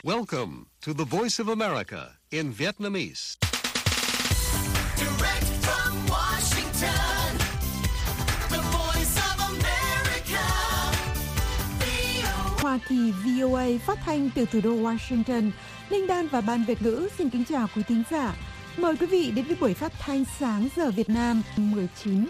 Welcome to the Voice of America in Vietnamese. Direct from Washington, the Voice of America, VOA. Hoa Kỳ VOA phát thanh từ thủ đô Washington. Linh Đan và Ban Việt ngữ xin kính chào quý thính giả. Mời quý vị đến với buổi phát thanh sáng giờ Việt Nam 19.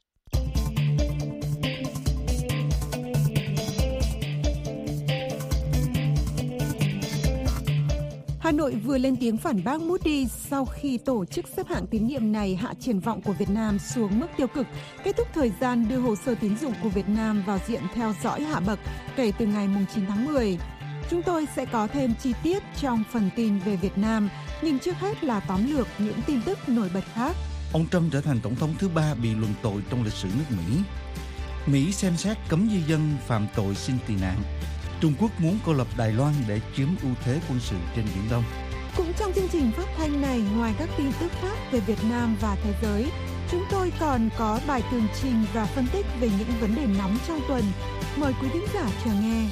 Hà Nội vừa lên tiếng phản bác Moody's sau khi tổ chức xếp hạng tín nhiệm này hạ triển vọng của Việt Nam xuống mức tiêu cực, kết thúc thời gian đưa hồ sơ tín dụng của Việt Nam vào diện theo dõi hạ bậc kể từ ngày 9 tháng 10. Chúng tôi sẽ có thêm chi tiết trong phần tin về Việt Nam, nhưng trước hết là tóm lược những tin tức nổi bật khác. Ông Trump trở thành tổng thống thứ 3 bị luận tội trong lịch sử nước Mỹ. Mỹ xem xét cấm di dân phạm tội xin tị nạn. Trung Quốc muốn cô lập Đài Loan để chiếm ưu thế quân sự trên Biển Đông. Cũng trong chương trình phát thanh này, ngoài các tin tức khác về Việt Nam và thế giới, chúng tôi còn có bài tường trình và phân tích về những vấn đề nóng trong tuần. Mời quý thính giả chờ nghe.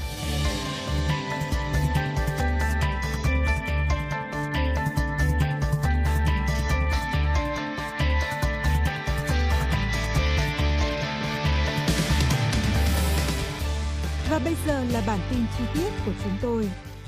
Và bây giờ là bản tin chi tiết của chúng tôi.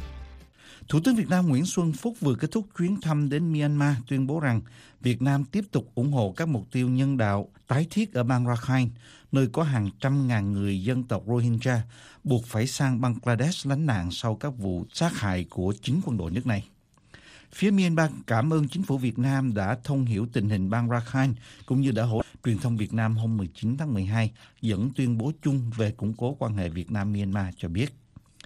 Thủ tướng Việt Nam Nguyễn Xuân Phúc vừa kết thúc chuyến thăm đến Myanmar tuyên bố rằng Việt Nam tiếp tục ủng hộ các mục tiêu nhân đạo tái thiết ở bang Rakhine, nơi có hàng trăm ngàn người dân tộc Rohingya buộc phải sang Bangladesh lánh nạn sau các vụ sát hại của chính quân đội nước này. Phía Myanmar cảm ơn chính phủ Việt Nam đã thông hiểu tình hình bang Rakhine cũng như đã hỗ trợ. Truyền thông Việt Nam hôm 19 tháng 12 dẫn tuyên bố chung về củng cố quan hệ Việt Nam-Myanmar cho biết.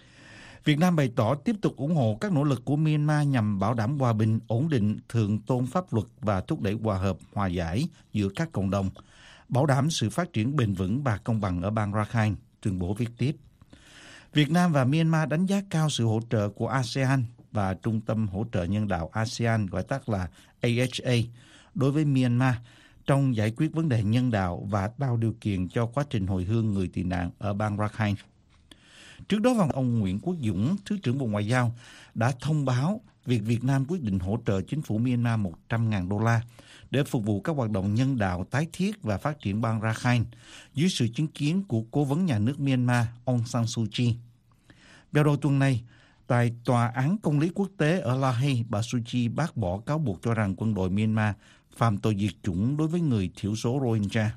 Việt Nam bày tỏ tiếp tục ủng hộ các nỗ lực của Myanmar nhằm bảo đảm hòa bình, ổn định, thượng tôn pháp luật và thúc đẩy hòa hợp, hòa giải giữa các cộng đồng, bảo đảm sự phát triển bền vững và công bằng ở bang Rakhine, tuyên bố viết tiếp. Việt Nam và Myanmar đánh giá cao sự hỗ trợ của ASEAN và Trung tâm Hỗ trợ Nhân đạo ASEAN, gọi tắt là AHA, đối với Myanmar trong giải quyết vấn đề nhân đạo và tạo điều kiện cho quá trình hồi hương người tị nạn ở bang Rakhine. Trước đó vào ông Nguyễn Quốc Dũng, Thứ trưởng Bộ Ngoại giao, đã thông báo việc Việt Nam quyết định hỗ trợ chính phủ Myanmar 100.000 đô la để phục vụ các hoạt động nhân đạo tái thiết và phát triển bang Rakhine dưới sự chứng kiến của Cố vấn Nhà nước Myanmar Aung San Suu Kyi. Vào đầu tuần này, tại Tòa án Công lý Quốc tế ở La Hay, bà Suu Kyi bác bỏ cáo buộc cho rằng quân đội Myanmar phạm tội diệt chủng đối với người thiểu số Rohingya.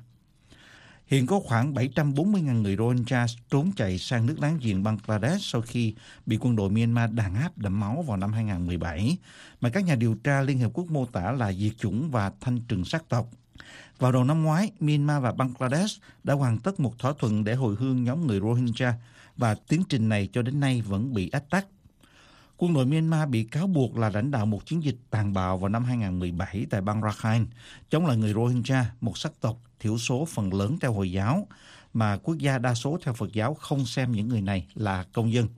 Hiện có khoảng 740.000 người Rohingya trốn chạy sang nước láng giềng Bangladesh sau khi bị quân đội Myanmar đàn áp đẫm máu vào năm 2017, mà các nhà điều tra Liên Hợp Quốc mô tả là diệt chủng và thanh trừng sắc tộc. Vào đầu năm ngoái, Myanmar và Bangladesh đã hoàn tất một thỏa thuận để hồi hương nhóm người Rohingya và tiến trình này cho đến nay vẫn bị ách tắc. Quân đội Myanmar bị cáo buộc là lãnh đạo một chiến dịch tàn bạo vào năm 2017 tại bang Rakhine, chống lại người Rohingya, một sắc tộc thiểu số phần lớn theo Hồi giáo, mà quốc gia đa số theo Phật giáo không xem những người này là công dân.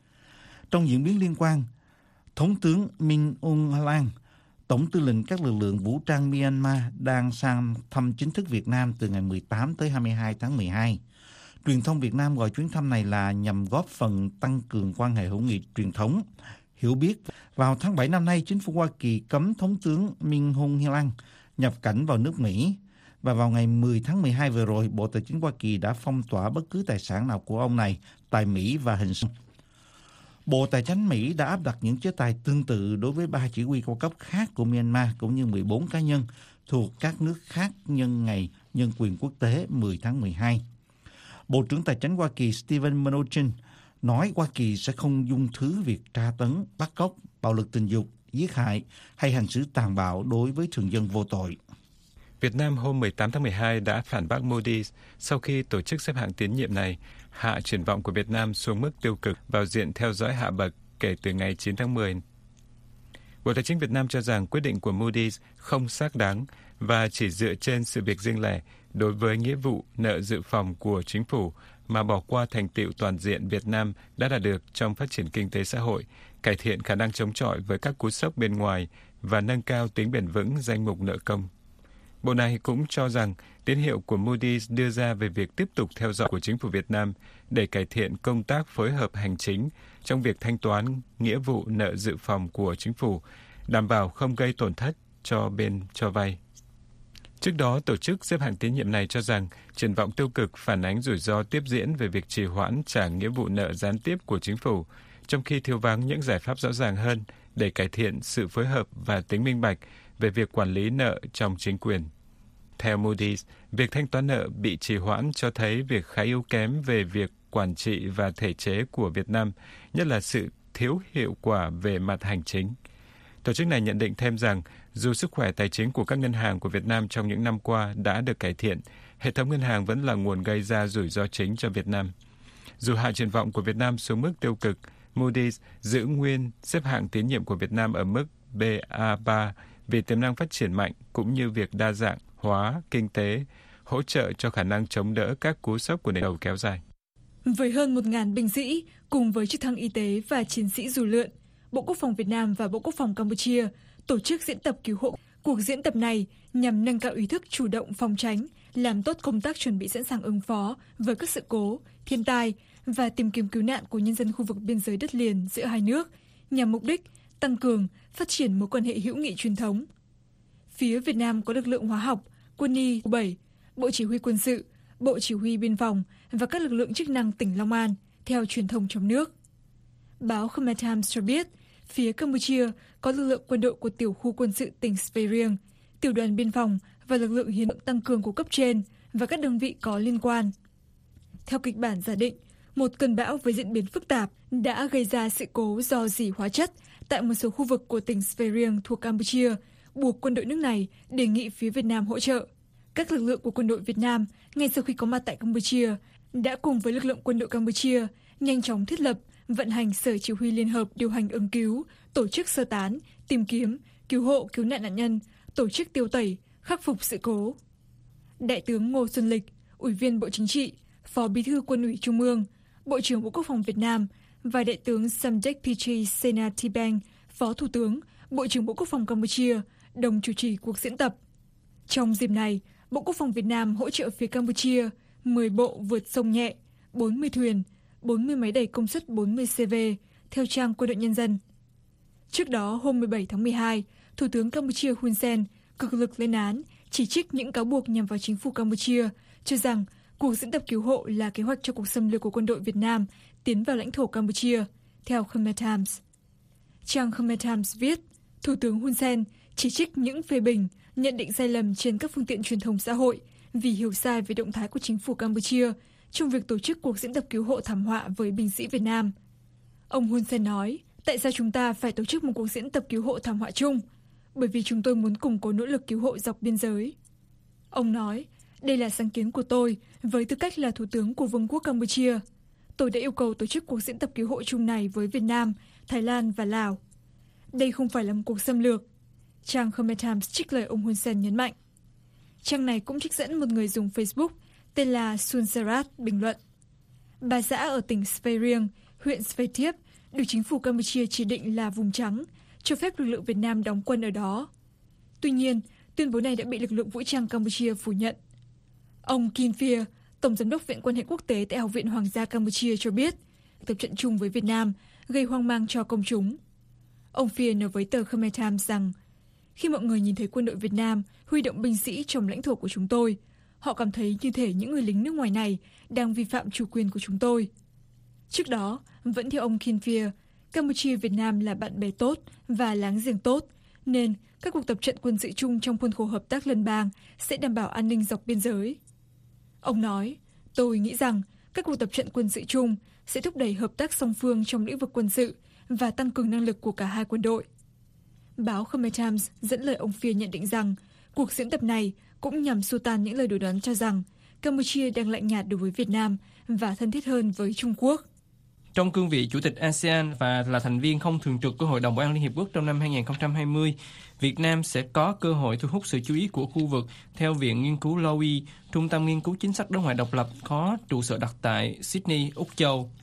Trong diễn biến liên quan, Thống tướng Min Aung Hlaing, Tổng tư lệnh các lực lượng vũ trang Myanmar, đang sang thăm chính thức Việt Nam từ ngày 18 tới 22 tháng 12. Truyền thông Việt Nam gọi chuyến thăm này là nhằm góp phần tăng cường quan hệ hữu nghị truyền thống, hiểu biết. Vào tháng 7 năm nay, chính phủ Hoa Kỳ cấm Thống tướng Min Aung Hlaing nhập cảnh vào nước Mỹ. Và vào ngày 10 tháng 12 vừa rồi, Bộ Tài chính Hoa Kỳ đã phong tỏa bất cứ tài sản nào của ông này tại Mỹ và hình sự. Bộ Tài chính Mỹ đã áp đặt những chế tài tương tự đối với 3 chỉ huy cao cấp khác của Myanmar cũng như 14 cá nhân thuộc các nước khác nhân ngày Nhân quyền quốc tế 10 tháng 12. Bộ trưởng Tài chính Hoa Kỳ Steven Mnuchin nói Hoa Kỳ sẽ không dung thứ việc tra tấn, bắt cóc, bạo lực tình dục, giết hại hay hành xử tàn bạo đối với thường dân vô tội. Việt Nam hôm 18 tháng 12 đã phản bác Moody's sau khi tổ chức xếp hạng tín nhiệm này hạ triển vọng của Việt Nam xuống mức tiêu cực vào diện theo dõi hạ bậc kể từ ngày 9 tháng 10. Bộ Tài chính Việt Nam cho rằng quyết định của Moody's không xác đáng và chỉ dựa trên sự việc riêng lẻ đối với nghĩa vụ nợ dự phòng của chính phủ mà bỏ qua thành tựu toàn diện Việt Nam đã đạt được trong phát triển kinh tế xã hội, cải thiện khả năng chống chọi với các cú sốc bên ngoài và nâng cao tính bền vững danh mục nợ công. Bộ này cũng cho rằng tín hiệu của Moody's đưa ra về việc tiếp tục theo dõi của chính phủ Việt Nam để cải thiện công tác phối hợp hành chính trong việc thanh toán nghĩa vụ nợ dự phòng của chính phủ, đảm bảo không gây tổn thất cho bên cho vay. Trước đó, tổ chức xếp hạng tín nhiệm này cho rằng triển vọng tiêu cực phản ánh rủi ro tiếp diễn về việc trì hoãn trả nghĩa vụ nợ gián tiếp của chính phủ, trong khi thiếu vắng những giải pháp rõ ràng hơn để cải thiện sự phối hợp và tính minh bạch về việc quản lý nợ trong chính quyền. Theo Moody's, việc thanh toán nợ bị trì hoãn cho thấy việc khá yếu kém về việc quản trị và thể chế của Việt Nam, nhất là sự thiếu hiệu quả về mặt hành chính. Tổ chức này nhận định thêm rằng, dù sức khỏe tài chính của các ngân hàng của Việt Nam trong những năm qua đã được cải thiện, hệ thống ngân hàng vẫn là nguồn gây ra rủi ro chính cho Việt Nam. Dù hạ triển vọng của Việt Nam xuống mức tiêu cực, Moody's giữ nguyên xếp hạng tín nhiệm của Việt Nam ở mức BA3 vì tiềm năng phát triển mạnh cũng như việc đa dạng hóa kinh tế, hỗ trợ cho khả năng chống đỡ các cú sốc của nền đầu kéo dài. Với hơn 1.000 binh sĩ, cùng với trực thăng y tế và chiến sĩ dù lượn, Bộ Quốc phòng Việt Nam và Bộ Quốc phòng Campuchia tổ chức diễn tập cứu hộ. Cuộc diễn tập này nhằm nâng cao ý thức chủ động phòng tránh, làm tốt công tác chuẩn bị sẵn sàng ứng phó với các sự cố, thiên tai và tìm kiếm cứu nạn của nhân dân khu vực biên giới đất liền giữa hai nước, nhằm mục đích tăng cường, phát triển mối quan hệ hữu nghị truyền thống. Phía Việt Nam có lực lượng hóa học, quân y 7, Bộ Chỉ huy Quân sự, Bộ Chỉ huy Biên phòng và các lực lượng chức năng tỉnh Long An, theo truyền thông trong nước. Báo Khmer Times cho biết, phía Campuchia có lực lượng quân đội của tiểu khu quân sự tỉnh Svay Rieng, tiểu đoàn biên phòng và lực lượng hiến tăng cường của cấp trên và các đơn vị có liên quan. Theo kịch bản giả định, một cơn bão với diễn biến phức tạp đã gây ra sự cố rò rỉ hóa chất tại một số khu vực của tỉnh Svay Rieng thuộc Campuchia, buộc quân đội nước này đề nghị phía Việt Nam hỗ trợ. Các lực lượng của quân đội Việt Nam, ngay sau khi có mặt tại Campuchia, đã cùng với lực lượng quân đội Campuchia nhanh chóng thiết lập, vận hành sở chỉ huy liên hợp điều hành ứng cứu, tổ chức sơ tán, tìm kiếm, cứu hộ, cứu nạn nạn nhân, tổ chức tiêu tẩy, khắc phục sự cố. Đại tướng Ngô Xuân Lịch, Ủy viên Bộ Chính trị, Phó Bí thư Quân ủy Trung ương, Bộ trưởng Bộ Quốc phòng Việt Nam và Đại tướng Samdech Pichai Senatibang, Phó Thủ tướng, Bộ trưởng Bộ Quốc phòng Campuchia, đồng chủ trì cuộc diễn tập. Trong dịp này, Bộ Quốc phòng Việt Nam hỗ trợ phía Campuchia 10 bộ vượt sông nhẹ, 40 thuyền, 40 máy đẩy công suất 40 CV, theo trang Quân đội Nhân dân. Trước đó, hôm 17 tháng 12, Thủ tướng Campuchia Hun Sen cực lực lên án, chỉ trích những cáo buộc nhằm vào chính phủ Campuchia, cho rằng cuộc diễn tập cứu hộ là kế hoạch cho cuộc xâm lược của quân đội Việt Nam tiến vào lãnh thổ Campuchia, theo Khmer Times. Trang Khmer Times viết, Thủ tướng Hun Sen chỉ trích những phê bình, nhận định sai lầm trên các phương tiện truyền thông xã hội vì hiểu sai về động thái của chính phủ Campuchia trong việc tổ chức cuộc diễn tập cứu hộ thảm họa với binh sĩ Việt Nam. Ông Hun Sen nói, tại sao chúng ta phải tổ chức một cuộc diễn tập cứu hộ thảm họa chung? Bởi vì chúng tôi muốn củng cố nỗ lực cứu hộ dọc biên giới. Ông nói, đây là sáng kiến của tôi với tư cách là Thủ tướng của Vương quốc Campuchia. Tôi đã yêu cầu tổ chức cuộc diễn tập cứu hộ chung này với Việt Nam, Thái Lan và Lào. Đây không phải là một cuộc xâm lược. Trang Khmer Times trích lời ông Hun Sen nhấn mạnh. Trang này cũng trích dẫn một người dùng Facebook tên là Sunsarat bình luận. Ba xã ở tỉnh Svay Rieng, huyện Svay Thiep, được chính phủ Campuchia chỉ định là vùng trắng, cho phép lực lượng Việt Nam đóng quân ở đó. Tuy nhiên, tuyên bố này đã bị lực lượng vũ trang Campuchia phủ nhận. Ông Kim Phir, Tổng giám đốc Viện quan hệ quốc tế tại Học viện Hoàng gia Campuchia cho biết, tập trận chung với Việt Nam gây hoang mang cho công chúng. Ông Phir nói với tờ Khmer Times rằng, khi mọi người nhìn thấy quân đội Việt Nam huy động binh sĩ trong lãnh thổ của chúng tôi, họ cảm thấy như thể những người lính nước ngoài này đang vi phạm chủ quyền của chúng tôi. Trước đó, vẫn theo ông Kim Phir, Campuchia Việt Nam là bạn bè tốt và láng giềng tốt, nên các cuộc tập trận quân sự chung trong khuôn khổ hợp tác liên bang sẽ đảm bảo an ninh dọc biên giới. Ông nói, tôi nghĩ rằng các cuộc tập trận quân sự chung sẽ thúc đẩy hợp tác song phương trong lĩnh vực quân sự và tăng cường năng lực của cả hai quân đội. Báo Khmer Times dẫn lời ông Phir nhận định rằng cuộc diễn tập này cũng nhằm xua tan những lời đồn đoán cho rằng Campuchia đang lạnh nhạt đối với Việt Nam và thân thiết hơn với Trung Quốc. Trong cương vị Chủ tịch ASEAN và là thành viên không thường trực của Hội đồng Bảo an Liên Hiệp Quốc trong năm 2020, Việt Nam sẽ có cơ hội thu hút sự chú ý của khu vực, theo Viện Nghiên cứu Lowy, Trung tâm Nghiên cứu Chính sách Đối ngoại độc lập có trụ sở đặt tại Sydney, Úc Châu.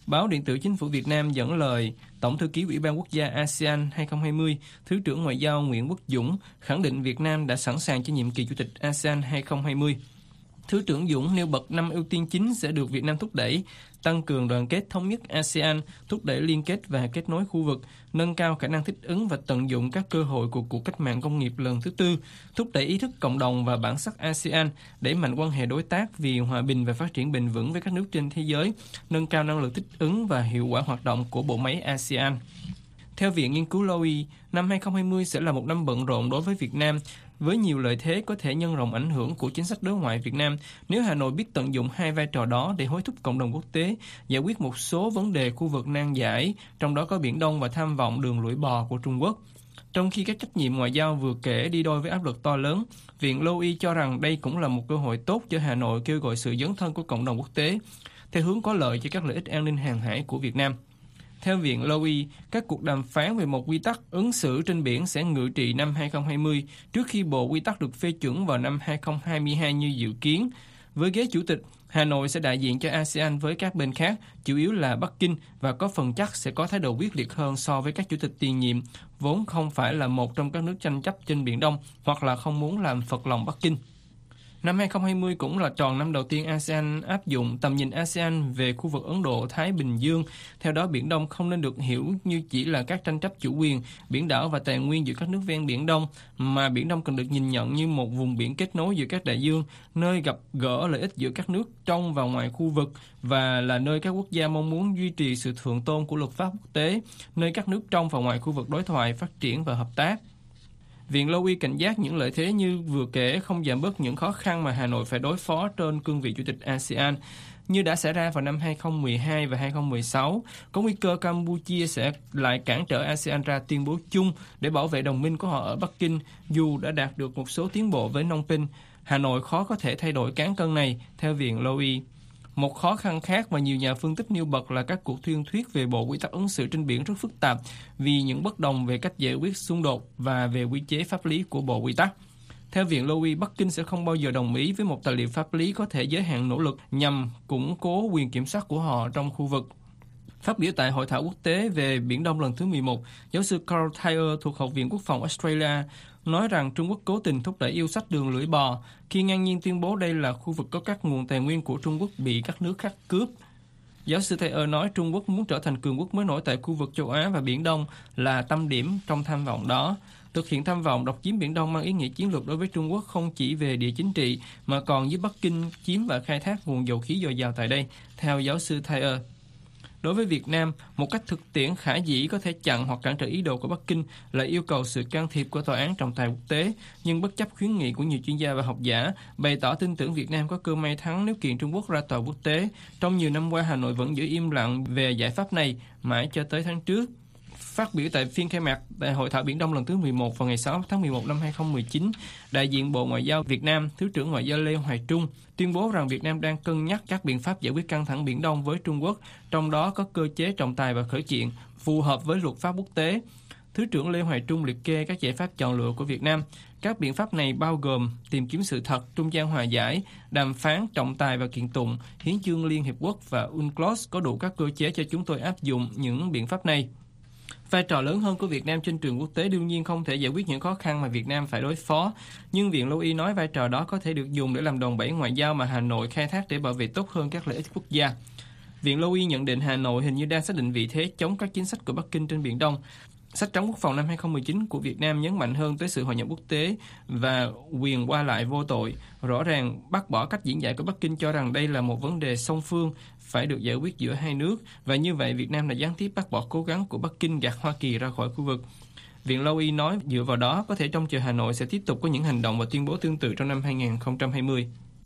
Báo điện tử Chính phủ Việt Nam dẫn lời Tổng thư ký Ủy ban Quốc gia ASEAN 2020, Thứ trưởng Ngoại giao Nguyễn Quốc Dũng khẳng định Việt Nam đã sẵn sàng cho nhiệm kỳ Chủ tịch ASEAN 2020. Thứ trưởng Dũng nêu bật 5 ưu tiên chính sẽ được Việt Nam thúc đẩy: tăng cường đoàn kết thống nhất ASEAN, thúc đẩy liên kết và kết nối khu vực, nâng cao khả năng thích ứng và tận dụng các cơ hội của cuộc cách mạng công nghiệp lần thứ tư, thúc đẩy ý thức cộng đồng và bản sắc ASEAN, đẩy mạnh quan hệ đối tác vì hòa bình và phát triển bền vững với các nước trên thế giới, nâng cao năng lực thích ứng và hiệu quả hoạt động của bộ máy ASEAN. Theo Viện Nghiên cứu Lowy, năm 2020 sẽ là một năm bận rộn đối với Việt Nam, với nhiều lợi thế có thể nhân rộng ảnh hưởng của chính sách đối ngoại Việt Nam nếu Hà Nội biết tận dụng hai vai trò đó để hối thúc cộng đồng quốc tế giải quyết một số vấn đề khu vực nan giải, trong đó có Biển Đông và tham vọng đường lưỡi bò của Trung Quốc. Trong khi các trách nhiệm ngoại giao vừa kể đi đôi với áp lực to lớn, Viện Lowy cho rằng đây cũng là một cơ hội tốt cho Hà Nội kêu gọi sự dấn thân của cộng đồng quốc tế, theo hướng có lợi cho các lợi ích an ninh hàng hải của Việt Nam. Theo Viện Lowy, các cuộc đàm phán về một quy tắc ứng xử trên biển sẽ ngự trị năm 2020 trước khi bộ quy tắc được phê chuẩn vào năm 2022 như dự kiến. Với ghế chủ tịch, Hà Nội sẽ đại diện cho ASEAN với các bên khác, chủ yếu là Bắc Kinh, và có phần chắc sẽ có thái độ quyết liệt hơn so với các chủ tịch tiền nhiệm, vốn không phải là một trong các nước tranh chấp trên Biển Đông hoặc là không muốn làm phật lòng Bắc Kinh. Năm 2020 cũng là tròn năm đầu tiên ASEAN áp dụng tầm nhìn ASEAN về khu vực Ấn Độ-Thái Bình Dương. Theo đó, Biển Đông không nên được hiểu như chỉ là các tranh chấp chủ quyền, biển đảo và tài nguyên giữa các nước ven Biển Đông, mà Biển Đông cần được nhìn nhận như một vùng biển kết nối giữa các đại dương, nơi gặp gỡ lợi ích giữa các nước trong và ngoài khu vực, và là nơi các quốc gia mong muốn duy trì sự thượng tôn của luật pháp quốc tế, nơi các nước trong và ngoài khu vực đối thoại, phát triển và hợp tác. Viện Lowy cảnh giác những lợi thế như vừa kể không giảm bớt những khó khăn mà Hà Nội phải đối phó trên cương vị Chủ tịch ASEAN. Như đã xảy ra vào năm 2012 và 2016, có nguy cơ Campuchia sẽ lại cản trở ASEAN ra tuyên bố chung để bảo vệ đồng minh của họ ở Bắc Kinh, dù đã đạt được một số tiến bộ với Phnom Penh. Hà Nội khó có thể thay đổi cán cân này, theo Viện Lowy. Một khó khăn khác mà nhiều nhà phân tích nêu bật là các cuộc thuyên thuyết về bộ quy tắc ứng xử trên biển rất phức tạp vì những bất đồng về cách giải quyết xung đột và về quy chế pháp lý của bộ quy tắc. Theo Viện Lowy, Bắc Kinh sẽ không bao giờ đồng ý với một tài liệu pháp lý có thể giới hạn nỗ lực nhằm củng cố quyền kiểm soát của họ trong khu vực. Phát biểu tại Hội thảo quốc tế về Biển Đông lần thứ 11, giáo sư Carl Thayer thuộc Học viện Quốc phòng Australia nói rằng Trung Quốc cố tình thúc đẩy yêu sách đường lưỡi bò khi ngang nhiên tuyên bố đây là khu vực có các nguồn tài nguyên của Trung Quốc bị các nước khác cướp. Giáo sư Thayer nói Trung Quốc muốn trở thành cường quốc mới nổi tại khu vực châu Á và Biển Đông là tâm điểm trong tham vọng đó. Thực hiện tham vọng độc chiếm Biển Đông mang ý nghĩa chiến lược đối với Trung Quốc không chỉ về địa chính trị mà còn giúp Bắc Kinh chiếm và khai thác nguồn dầu khí dồi dào tại đây, theo giáo sư Thayer. Đối với Việt Nam, một cách thực tiễn khả dĩ có thể chặn hoặc cản trở ý đồ của Bắc Kinh là yêu cầu sự can thiệp của Tòa án trọng tài quốc tế, nhưng bất chấp khuyến nghị của nhiều chuyên gia và học giả, bày tỏ tin tưởng Việt Nam có cơ may thắng nếu kiện Trung Quốc ra tòa quốc tế. Trong nhiều năm qua, Hà Nội vẫn giữ im lặng về giải pháp này, mãi cho tới tháng trước. Phát biểu tại phiên khai mạc tại Hội thảo Biển Đông lần thứ 11 vào ngày 6 tháng 11 năm 2019, đại diện Bộ Ngoại giao Việt Nam, Thứ trưởng Ngoại giao Lê Hoài Trung tuyên bố rằng Việt Nam đang cân nhắc các biện pháp giải quyết căng thẳng Biển Đông với Trung Quốc, trong đó có cơ chế trọng tài và khởi kiện phù hợp với luật pháp quốc tế. Thứ trưởng Lê Hoài Trung liệt kê các giải pháp chọn lựa của Việt Nam. Các biện pháp này bao gồm tìm kiếm sự thật, trung gian hòa giải, đàm phán, trọng tài và kiện tụng. Hiến chương Liên Hiệp Quốc và UNCLOS có đủ các cơ chế cho chúng tôi áp dụng những biện pháp này. Vai trò lớn hơn của Việt Nam trên trường quốc tế đương nhiên không thể giải quyết những khó khăn mà Việt Nam phải đối phó, nhưng Viện Lowy nói vai trò đó có thể được dùng để làm đòn bẩy ngoại giao mà Hà Nội khai thác để bảo vệ tốt hơn các lợi ích quốc gia. Viện Lowy nhận định Hà Nội hình như đang xác định vị thế chống các chính sách của Bắc Kinh trên Biển Đông. Sách trắng quốc phòng năm 2019 của Việt Nam nhấn mạnh hơn tới sự hội nhập quốc tế và quyền qua lại vô tội. Rõ ràng bác bỏ cách diễn giải của Bắc Kinh cho rằng đây là một vấn đề song phương phải được giải quyết giữa hai nước, và như vậy Việt Nam đã gián tiếp bác bỏ cố gắng của Bắc Kinh gạt Hoa Kỳ ra khỏi khu vực. Viện Lowy nói dựa vào đó có thể trông chờ Hà Nội sẽ tiếp tục có những hành động và tuyên bố tương tự trong năm 2020.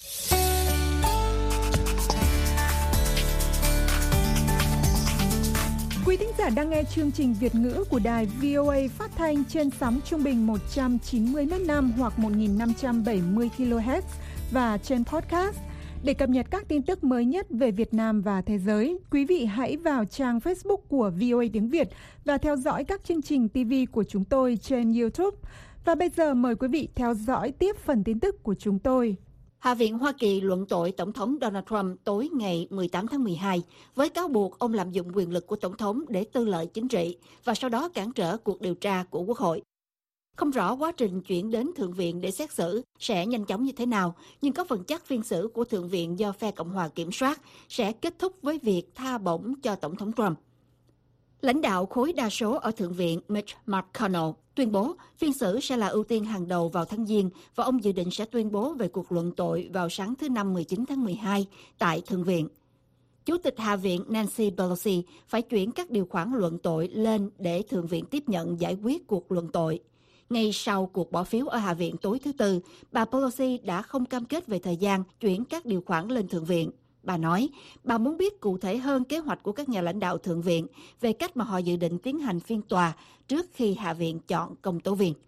Quý thính giả đang nghe chương trình Việt ngữ của đài VOA phát thanh trên sóng trung bình 190 m/s hoặc 1570 kHz và trên podcast. Để cập nhật các tin tức mới nhất về Việt Nam và thế giới, quý vị hãy vào trang Facebook của VOA tiếng Việt và theo dõi các chương trình TV của chúng tôi trên YouTube. Và bây giờ mời quý vị theo dõi tiếp phần tin tức của chúng tôi. Hạ viện Hoa Kỳ luận tội Tổng thống Donald Trump tối ngày 18 tháng 12 với cáo buộc ông lạm dụng quyền lực của Tổng thống để tư lợi chính trị và sau đó cản trở cuộc điều tra của Quốc hội. Không rõ quá trình chuyển đến Thượng viện để xét xử sẽ nhanh chóng như thế nào, nhưng có phần chắc phiên xử của Thượng viện do phe Cộng hòa kiểm soát sẽ kết thúc với việc tha bổng cho Tổng thống Trump. Lãnh đạo khối đa số ở Thượng viện Mitch McConnell tuyên bố phiên xử sẽ là ưu tiên hàng đầu vào tháng Giêng và ông dự định sẽ tuyên bố về cuộc luận tội vào sáng thứ Năm 19 tháng 12 tại Thượng viện. Chủ tịch Hạ viện Nancy Pelosi phải chuyển các điều khoản luận tội lên để Thượng viện tiếp nhận giải quyết cuộc luận tội. Ngay sau cuộc bỏ phiếu ở Hạ viện tối thứ Tư, bà Pelosi đã không cam kết về thời gian chuyển các điều khoản lên Thượng viện. Bà nói, bà muốn biết cụ thể hơn kế hoạch của các nhà lãnh đạo Thượng viện về cách mà họ dự định tiến hành phiên tòa trước khi Hạ viện chọn công tố viên.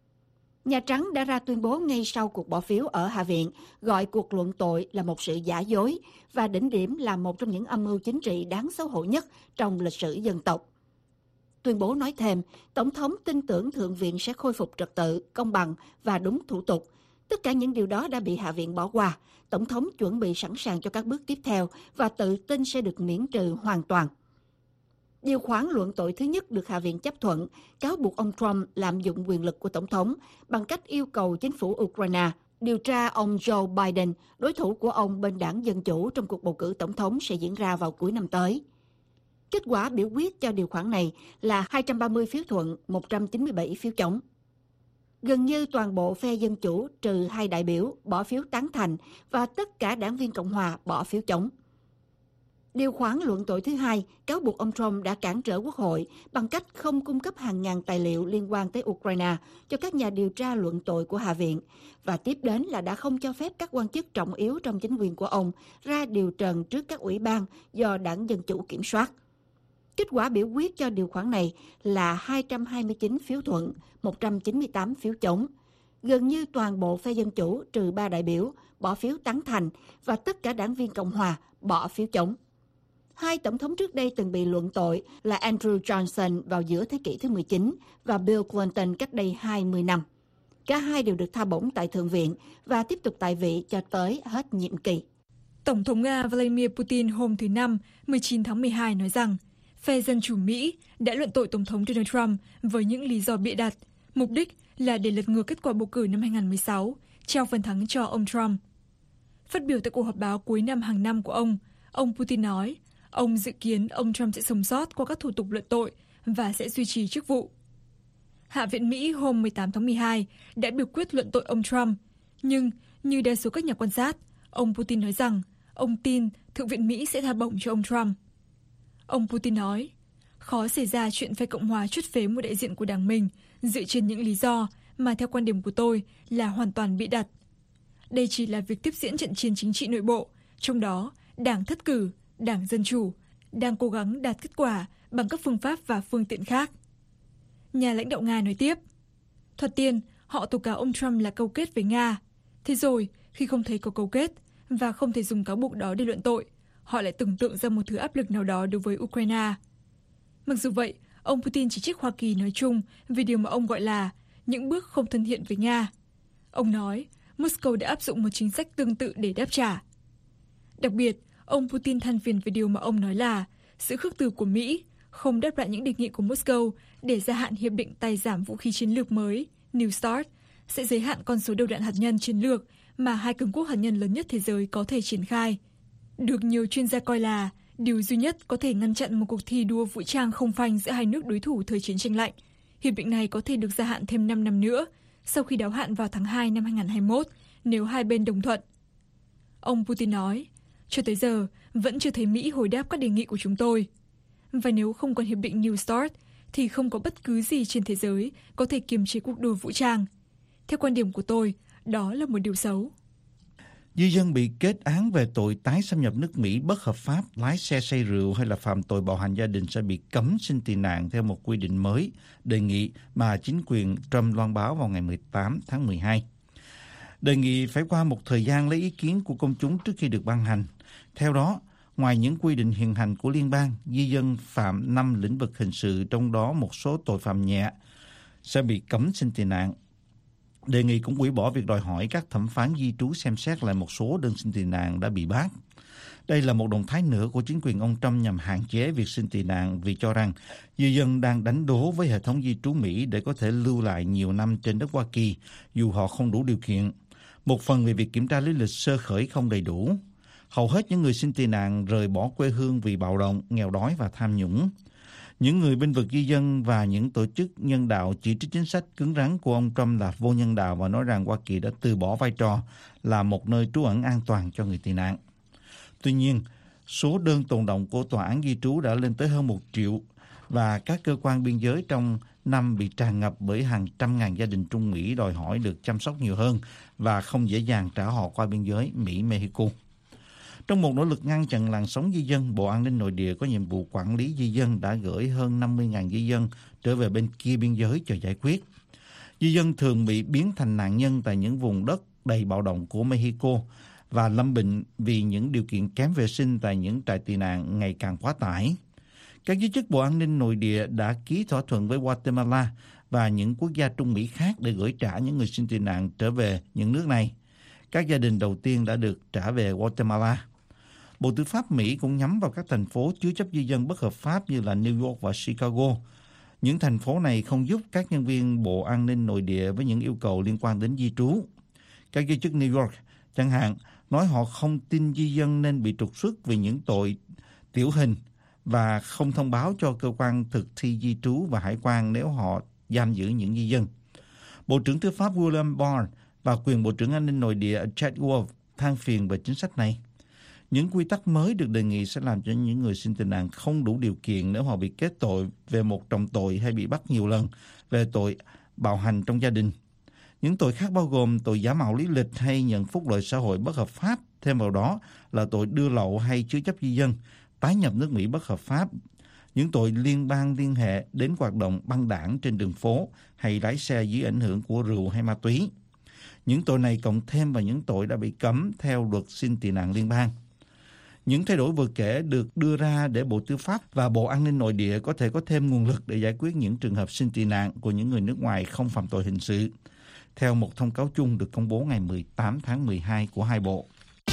Nhà Trắng đã ra tuyên bố ngay sau cuộc bỏ phiếu ở Hạ viện, gọi cuộc luận tội là một sự giả dối và đỉnh điểm là một trong những âm mưu chính trị đáng xấu hổ nhất trong lịch sử dân tộc. Tuyên bố nói thêm, Tổng thống tin tưởng Thượng viện sẽ khôi phục trật tự, công bằng và đúng thủ tục. Tất cả những điều đó đã bị Hạ viện bỏ qua. Tổng thống chuẩn bị sẵn sàng cho các bước tiếp theo và tự tin sẽ được miễn trừ hoàn toàn. Điều khoản luận tội thứ nhất được Hạ viện chấp thuận, cáo buộc ông Trump lạm dụng quyền lực của Tổng thống bằng cách yêu cầu chính phủ Ukraine điều tra ông Joe Biden, đối thủ của ông bên đảng Dân Chủ trong cuộc bầu cử Tổng thống sẽ diễn ra vào cuối năm tới. Kết quả biểu quyết cho điều khoản này là 230 phiếu thuận, 197 phiếu chống. Gần như toàn bộ phe Dân Chủ trừ 2 đại biểu bỏ phiếu tán thành và tất cả đảng viên Cộng hòa bỏ phiếu chống. Điều khoản luận tội thứ hai cáo buộc ông Trump đã cản trở Quốc hội bằng cách không cung cấp hàng ngàn tài liệu liên quan tới Ukraine cho các nhà điều tra luận tội của Hạ viện, và tiếp đến là đã không cho phép các quan chức trọng yếu trong chính quyền của ông ra điều trần trước các ủy ban do đảng Dân Chủ kiểm soát. Kết quả biểu quyết cho điều khoản này là 229 phiếu thuận, 198 phiếu chống. Gần như toàn bộ phe Dân Chủ trừ 3 đại biểu bỏ phiếu tán thành và tất cả đảng viên Cộng hòa bỏ phiếu chống. Hai tổng thống trước đây từng bị luận tội là Andrew Johnson vào giữa thế kỷ thứ 19 và Bill Clinton cách đây 20 năm. Cả hai đều được tha bổng tại Thượng viện và tiếp tục tại vị cho tới hết nhiệm kỳ. Tổng thống Nga Vladimir Putin hôm thứ Năm, 19 tháng 12 nói rằng phe Dân Chủ Mỹ đã luận tội Tổng thống Donald Trump với những lý do bịa đặt, mục đích là để lật ngược kết quả bầu cử năm 2016, trao phần thắng cho ông Trump. Phát biểu tại cuộc họp báo cuối năm hàng năm của ông Putin nói, ông dự kiến ông Trump sẽ sống sót qua các thủ tục luận tội và sẽ duy trì chức vụ. Hạ viện Mỹ hôm 18 tháng 12 đã biểu quyết luận tội ông Trump, nhưng như đa số các nhà quan sát, ông Putin nói rằng ông tin Thượng viện Mỹ sẽ tha bổng cho ông Trump. Ông Putin nói, khó xảy ra chuyện phe Cộng hòa truất phế một đại diện của đảng mình dựa trên những lý do mà theo quan điểm của tôi là hoàn toàn bịa đặt. Đây chỉ là việc tiếp diễn trận chiến chính trị nội bộ, trong đó đảng thất cử, đảng Dân Chủ đang cố gắng đạt kết quả bằng các phương pháp và phương tiện khác. Nhà lãnh đạo Nga nói tiếp, thoạt tiên họ tố cáo ông Trump là câu kết với Nga. Thế rồi, khi không thấy có câu kết và không thể dùng cáo buộc đó để luận tội, họ lại tưởng tượng ra một thứ áp lực nào đó đối với Ukraine. Mặc dù vậy, ông Putin chỉ trích Hoa Kỳ nói chung về điều mà ông gọi là những bước không thân thiện với Nga. Ông nói, Moscow đã áp dụng một chính sách tương tự để đáp trả. Đặc biệt, ông Putin than phiền về điều mà ông nói là sự khước từ của Mỹ không đáp lại những đề nghị của Moscow để gia hạn hiệp định tài giảm vũ khí chiến lược mới, New START, sẽ giới hạn con số đầu đạn hạt nhân chiến lược mà hai cường quốc hạt nhân lớn nhất thế giới có thể triển khai. Được nhiều chuyên gia coi là điều duy nhất có thể ngăn chặn một cuộc thi đua vũ trang không phanh giữa hai nước đối thủ thời chiến tranh lạnh. Hiệp định này có thể được gia hạn thêm 5 năm nữa, sau khi đáo hạn vào tháng 2 năm 2021, nếu hai bên đồng thuận. Ông Putin nói, cho tới giờ, vẫn chưa thấy Mỹ hồi đáp các đề nghị của chúng tôi. Và nếu không còn hiệp định New START, thì không có bất cứ gì trên thế giới có thể kiềm chế cuộc đua vũ trang. Theo quan điểm của tôi, đó là một điều xấu. Di dân bị kết án về tội tái xâm nhập nước Mỹ bất hợp pháp, lái xe say rượu hay là phạm tội bạo hành gia đình sẽ bị cấm xin tị nạn theo một quy định mới, đề nghị mà chính quyền Trump loan báo vào ngày 18 tháng 12. Đề nghị phải qua một thời gian lấy ý kiến của công chúng trước khi được ban hành. Theo đó, ngoài những quy định hiện hành của liên bang, di dân phạm 5 lĩnh vực hình sự, trong đó một số tội phạm nhẹ, sẽ bị cấm xin tị nạn. Đề nghị cũng hủy bỏ việc đòi hỏi các thẩm phán di trú xem xét lại một số đơn xin tị nạn đã bị bác. Đây là một động thái nữa của chính quyền ông Trump nhằm hạn chế việc xin tị nạn vì cho rằng di dân đang đánh đố với hệ thống di trú Mỹ để có thể lưu lại nhiều năm trên đất Hoa Kỳ dù họ không đủ điều kiện. Một phần vì việc kiểm tra lý lịch sơ khởi không đầy đủ. Hầu hết những người xin tị nạn rời bỏ quê hương vì bạo động, nghèo đói và tham nhũng. Những người bênh vực di dân và những tổ chức nhân đạo chỉ trích chính sách cứng rắn của ông Trump là vô nhân đạo và nói rằng Hoa Kỳ đã từ bỏ vai trò là một nơi trú ẩn an toàn cho người tị nạn. Tuy nhiên, số đơn tồn động của tòa án di trú đã lên tới hơn 1 triệu và các cơ quan biên giới trong năm bị tràn ngập bởi hàng trăm ngàn gia đình Trung Mỹ đòi hỏi được chăm sóc nhiều hơn và không dễ dàng trả họ qua biên giới Mỹ-Mexico. Trong một nỗ lực ngăn chặn làn sóng di dân, Bộ An ninh Nội địa có nhiệm vụ quản lý di dân đã gửi hơn 50.000 di dân trở về bên kia biên giới cho giải quyết. Di dân thường bị biến thành nạn nhân tại những vùng đất đầy bạo động của Mexico và lâm bệnh vì những điều kiện kém vệ sinh tại những trại tị nạn ngày càng quá tải. Các giới chức Bộ An ninh Nội địa đã ký thỏa thuận với Guatemala và những quốc gia Trung Mỹ khác để gửi trả những người xin tị nạn trở về những nước này. Các gia đình đầu tiên đã được trả về Guatemala. Bộ Tư pháp Mỹ cũng nhắm vào các thành phố chứa chấp di dân bất hợp pháp như là New York và Chicago. Những thành phố này không giúp các nhân viên Bộ An ninh Nội địa với những yêu cầu liên quan đến di trú. Các giới chức New York, chẳng hạn, nói họ không tin di dân nên bị trục xuất vì những tội tiểu hình và không thông báo cho cơ quan thực thi di trú và hải quan nếu họ giam giữ những di dân. Bộ trưởng Tư pháp William Barr và quyền Bộ trưởng An ninh Nội địa Chad Wolf than phiền về chính sách này. Những quy tắc mới được đề nghị sẽ làm cho những người xin tị nạn không đủ điều kiện nếu họ bị kết tội về một trọng tội hay bị bắt nhiều lần về tội bạo hành trong gia đình. Những tội khác bao gồm tội giả mạo lý lịch hay nhận phúc lợi xã hội bất hợp pháp, thêm vào đó là tội đưa lậu hay chứa chấp di dân, tái nhập nước Mỹ bất hợp pháp, những tội liên bang liên hệ đến hoạt động băng đảng trên đường phố hay lái xe dưới ảnh hưởng của rượu hay ma túy. Những tội này cộng thêm vào những tội đã bị cấm theo luật xin tị nạn liên bang. Những thay đổi vừa kể được đưa ra để Bộ Tư pháp và Bộ An ninh Nội địa có thể có thêm nguồn lực để giải quyết những trường hợp xin tị nạn của những người nước ngoài không phạm tội hình sự, theo một thông cáo chung được công bố ngày 18 tháng 12 của hai bộ.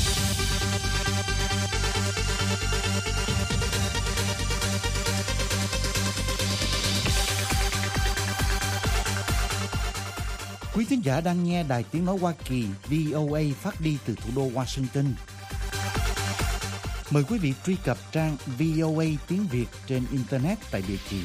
Quý thính giả đang nghe Đài Tiếng Nói Hoa Kỳ VOA phát đi từ thủ đô Washington. Mời quý vị truy cập trang VOA tiếng Việt trên Internet tại địa chỉ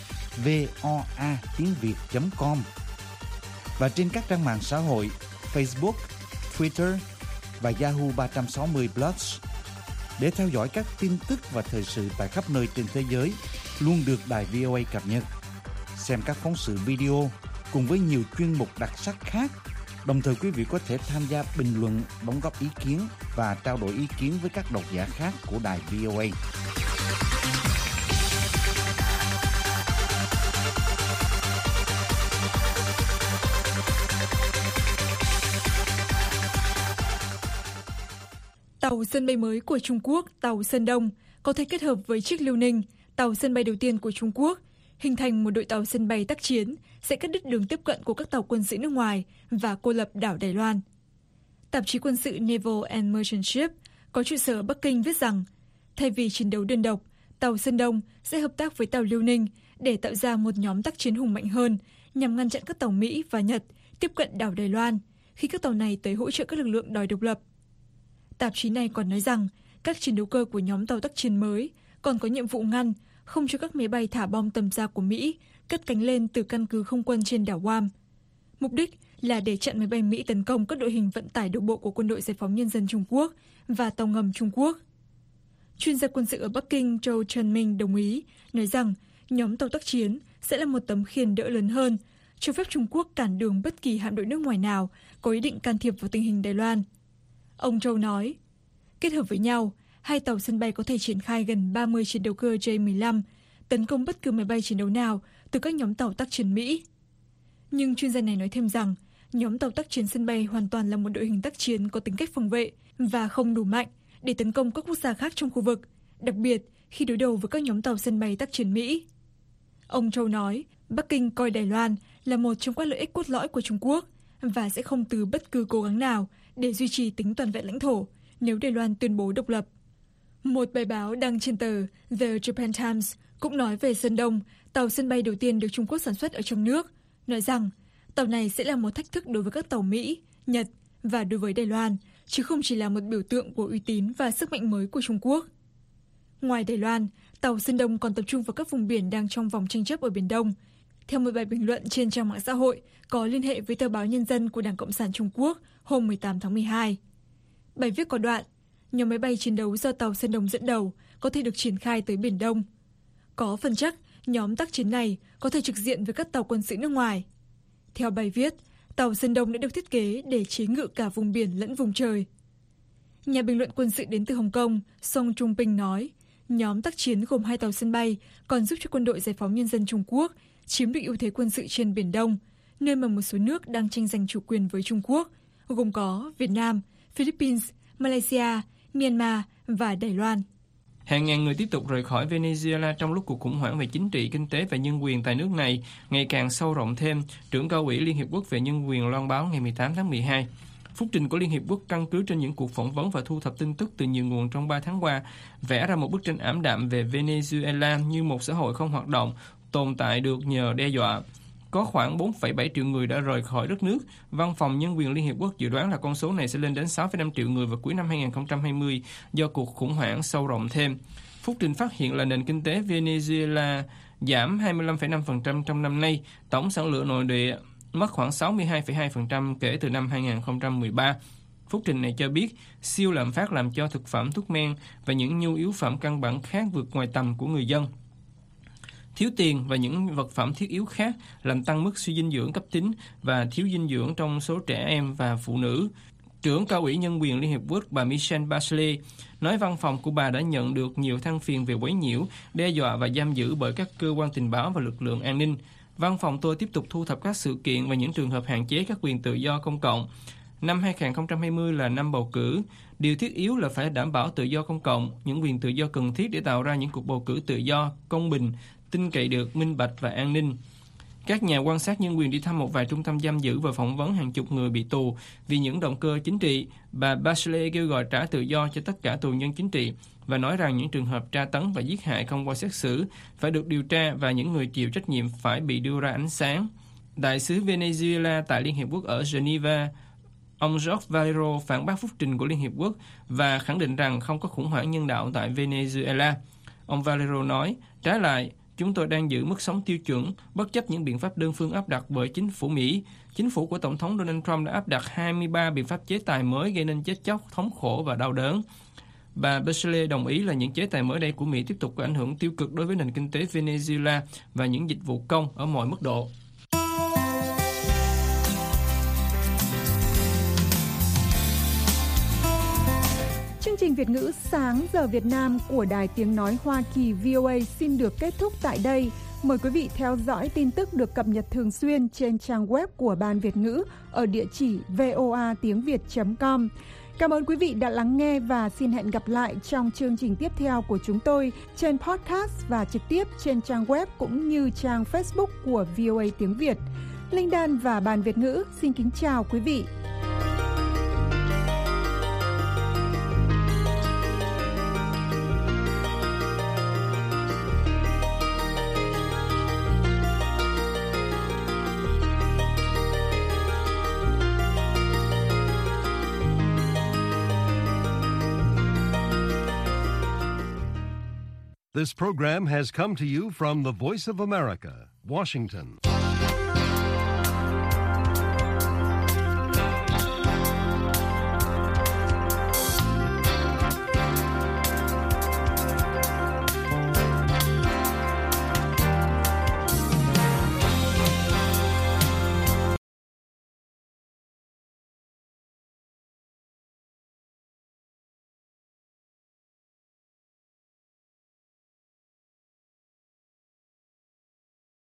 voatiengviet.com và trên các trang mạng xã hội Facebook, Twitter và Yahoo 360 Plus để theo dõi các tin tức và thời sự tại khắp nơi trên thế giới luôn được Đài VOA cập nhật. Xem các phóng sự video cùng với nhiều chuyên mục đặc sắc khác. Đồng thời quý vị có thể tham gia bình luận, đóng góp ý kiến và trao đổi ý kiến với các độc giả khác của đài VOA. Tàu sân bay mới của Trung Quốc, tàu Sơn Đông, có thể kết hợp với chiếc Liêu Ninh, tàu sân bay đầu tiên của Trung Quốc, hình thành một đội tàu sân bay tác chiến, sẽ cắt đứt đường tiếp cận của các tàu quân sự nước ngoài và cô lập đảo Đài Loan. Tạp chí quân sự Naval and Merchant Ship có trụ sở ở Bắc Kinh viết rằng, thay vì chiến đấu đơn độc, tàu Sơn Đông sẽ hợp tác với tàu Liêu Ninh để tạo ra một nhóm tác chiến hùng mạnh hơn nhằm ngăn chặn các tàu Mỹ và Nhật tiếp cận đảo Đài Loan khi các tàu này tới hỗ trợ các lực lượng đòi độc lập. Tạp chí này còn nói rằng các chiến đấu cơ của nhóm tàu tác chiến mới còn có nhiệm vụ ngăn không cho các máy bay thả bom tầm xa của Mỹ cất cánh lên từ căn cứ không quân trên đảo Guam. Mục đích là để chặn máy bay Mỹ tấn công các đội hình vận tải đổ bộ của Quân đội Giải phóng Nhân dân Trung Quốc và tàu ngầm Trung Quốc. Chuyên gia quân sự ở Bắc Kinh Châu Trần Minh đồng ý, nói rằng nhóm tàu tác chiến sẽ là một tấm khiên đỡ lớn hơn, cho phép Trung Quốc cản đường bất kỳ hạm đội nước ngoài nào có ý định can thiệp vào tình hình Đài Loan. Ông Châu nói, kết hợp với nhau, hai tàu sân bay có thể triển khai gần 30 chiến đấu cơ J-15, tấn công bất cứ máy bay chiến đấu nào từ các nhóm tàu tác chiến Mỹ. Nhưng chuyên gia này nói thêm rằng, nhóm tàu tác chiến sân bay hoàn toàn là một đội hình tác chiến có tính cách phòng vệ và không đủ mạnh để tấn công các quốc gia khác trong khu vực, đặc biệt khi đối đầu với các nhóm tàu sân bay tác chiến Mỹ. Ông Châu nói, Bắc Kinh coi Đài Loan là một trong các lợi ích cốt lõi của Trung Quốc và sẽ không từ bất cứ cố gắng nào để duy trì tính toàn vẹn lãnh thổ nếu Đài Loan tuyên bố độc lập. Một bài báo đăng trên tờ The Japan Times cũng nói về Sơn Đông, tàu sân bay đầu tiên được Trung Quốc sản xuất ở trong nước, nói rằng tàu này sẽ là một thách thức đối với các tàu Mỹ, Nhật và đối với Đài Loan, chứ không chỉ là một biểu tượng của uy tín và sức mạnh mới của Trung Quốc. Ngoài Đài Loan, tàu Sơn Đông còn tập trung vào các vùng biển đang trong vòng tranh chấp ở Biển Đông. Theo một bài bình luận trên trang mạng xã hội có liên hệ với tờ báo Nhân dân của Đảng Cộng sản Trung Quốc hôm 18 tháng 12. Bài viết có đoạn, nhóm máy bay chiến đấu do tàu Sơn Đông dẫn đầu có thể được triển khai tới Biển Đông. Có phần chắc, nhóm tác chiến này có thể trực diện với các tàu quân sự nước ngoài. Theo bài viết, tàu Sơn Đông đã được thiết kế để chế ngự cả vùng biển lẫn vùng trời. Nhà bình luận quân sự đến từ Hồng Kông, Song Trung Ping nói, nhóm tác chiến gồm 2 tàu sân bay còn giúp cho quân đội giải phóng nhân dân Trung Quốc chiếm được ưu thế quân sự trên Biển Đông, nơi mà một số nước đang tranh giành chủ quyền với Trung Quốc, gồm có Việt Nam, Philippines, Malaysia, Myanmar và Đài Loan. Hàng ngàn người tiếp tục rời khỏi Venezuela trong lúc cuộc khủng hoảng về chính trị, kinh tế và nhân quyền tại nước này ngày càng sâu rộng thêm, trưởng cao ủy Liên Hiệp Quốc về nhân quyền loan báo ngày 18 tháng 12. Phúc trình của Liên Hiệp Quốc căn cứ trên những cuộc phỏng vấn và thu thập tin tức từ nhiều nguồn trong 3 tháng qua, vẽ ra một bức tranh ảm đạm về Venezuela như một xã hội không hoạt động, tồn tại được nhờ đe dọa. Có khoảng 4,7 triệu người đã rời khỏi đất nước. Văn phòng Nhân quyền Liên Hiệp Quốc dự đoán là con số này sẽ lên đến 6,5 triệu người vào cuối năm 2020 do cuộc khủng hoảng sâu rộng thêm. Phúc trình phát hiện là nền kinh tế Venezuela giảm 25,5% trong năm nay, tổng sản lượng nội địa mất khoảng 62,2% kể từ năm 2013. Phúc trình này cho biết siêu lạm phát làm cho thực phẩm, thuốc men và những nhu yếu phẩm căn bản khác vượt ngoài tầm của người dân. Thiếu tiền và những vật phẩm thiết yếu khác làm tăng mức suy dinh dưỡng cấp tính và thiếu dinh dưỡng trong số trẻ em và phụ nữ. Trưởng cao ủy nhân quyền Liên Hiệp Quốc bà Michelle Bachelet nói văn phòng của bà đã nhận được nhiều than phiền về quấy nhiễu, đe dọa và giam giữ bởi các cơ quan tình báo và lực lượng an ninh. Văn phòng tôi tiếp tục thu thập các sự kiện và những trường hợp hạn chế các quyền tự do công cộng. Năm 2020 là năm bầu cử. Điều thiết yếu là phải đảm bảo tự do công cộng, những quyền tự do cần thiết để tạo ra những cuộc bầu cử tự do, công bình, tin cậy được, minh bạch và an ninh. Các nhà quan sát nhân quyền đi thăm một vài trung tâm giam giữ và phỏng vấn hàng chục người bị tù vì những động cơ chính trị. Bà Bachelet kêu gọi trả tự do cho tất cả tù nhân chính trị và nói rằng những trường hợp tra tấn và giết hại không qua xét xử phải được điều tra và những người chịu trách nhiệm phải bị đưa ra ánh sáng. Đại sứ Venezuela tại Liên Hiệp Quốc ở Geneva, ông Jorge Valero phản bác phúc trình của Liên Hiệp Quốc và khẳng định rằng không có khủng hoảng nhân đạo tại Venezuela. Ông Valero nói, trái lại, chúng tôi đang giữ mức sống tiêu chuẩn, bất chấp những biện pháp đơn phương áp đặt bởi chính phủ Mỹ. Chính phủ của Tổng thống Donald Trump đã áp đặt 23 biện pháp chế tài mới gây nên chết chóc, thống khổ và đau đớn. Bà Bachelet đồng ý là những chế tài mới đây của Mỹ tiếp tục có ảnh hưởng tiêu cực đối với nền kinh tế Venezuela và những dịch vụ công ở mọi mức độ. Chương trình Việt ngữ sáng giờ Việt Nam của Đài Tiếng Nói Hoa Kỳ VOA xin được kết thúc tại đây. Mời quý vị theo dõi tin tức được cập nhật thường xuyên trên trang web của Ban Việt ngữ ở địa chỉ voatiengviet.com. Cảm ơn quý vị đã lắng nghe và xin hẹn gặp lại trong chương trình tiếp theo của chúng tôi trên podcast và trực tiếp trên trang web cũng như trang Facebook của VOA Tiếng Việt. Linh Đan và Ban Việt ngữ xin kính chào quý vị. This program has come to you from the Voice of America, Washington.